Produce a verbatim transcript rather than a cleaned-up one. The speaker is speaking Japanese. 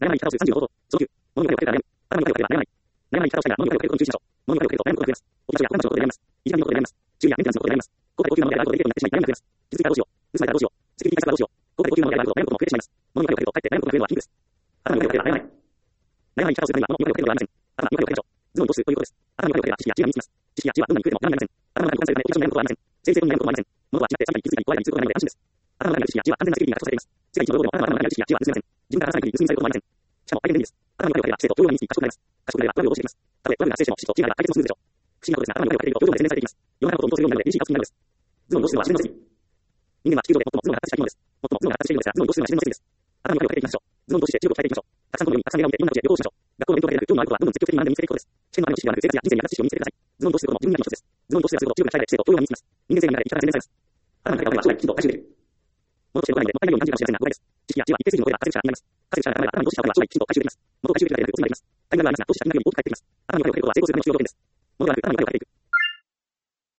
悩まない力をするさんじゅうの方法。そのきゅう、物に声をかけたら悩む。頭に声をかければ悩まない。悩まない力をしたいなら、物に声をかけることに注意しましょう。物に声をかけると悩むことが増えます。お場所やお金持ちのことで悩みます。いじめのことで悩みます。注意やメンテナンスのことで悩みます。後悔高級なものであることで利益をなってしまい悩みが増えます。傷ついたらどうしよう。盗まれたらどうしよう。セキュリティ対策はどうしよう。後悔高級なものであること悩むことも増えてしまいます。物に声をかけるとかえって悩むことが増えるのは皮肉です。頭に声をかければ悩まない。悩まない力をするためには物に声をかけることはありません。頭に声をかけましょう。頭脳にどうするということです。頭に声をかければ知識や知恵が身につきます。知識や知恵はどんなに増えても無駄になりません。頭の中に保管されるためにお場所に悩むことはありません。生理性に悩むこともありません。物は失って錆びたり傷ついたり壊れたりすることがないので安心です。頭の中にある知識や知恵は完全なセキュリティが確保されています。世界一の労働でも頭の中にある知識や知恵は盗めません。自分から話さないふりに盗みされることもありません。しかも大変便利です。頭に声をかければ知性と教養が身につき賢くなります。賢くなればトラブルを防止できます。たとえトラブルが発生しても知識と知恵があれば解決もするでしょう。不思議なことですが、頭に声をかけると教養が洗練されていきます。世の中のことを見通せるようになるので厳しいタスクになるのです。頭脳をどうするのは自然の摂理。人間は地球上で最も頭脳が発達した生き物です。最も頭脳が発達しているのですが、頭脳をどうするのは自然の摂理です。頭に声をかけていきましょう。頭脳をどうして中国を伝えていきましょう。たくさんこのようにたくさん映画を見ていろんな土地へ旅行しましょう。学校の勉強だけでなく興味のあることはどんどん積極的に学んで身につけていくことです。試験のあるの知識ではなく生活や人生に役立つ知識を身につけてください。頭脳をどうすることも自分磨きの一つです。頭脳をどうすることを中国が鍛えて知性と教養が身につきます。人間性が磨かれ生き方が洗練されます。頭の中にあることは将来きちんと回収できる。戻して動かないのでもったいないように感じるかもしれませんが誤解です。知識や知恵は一定数に残れば一定数に活性化になります。稼ぐ力が頭に落とした後は将来きちんと回収できます。元を回収できるだけでなく、おつになります。タイミングがありますが、投資した金額に大きく返ってきます。頭に声をかけることは成功するための必要な条件です。物がなく頭に声をかけていく。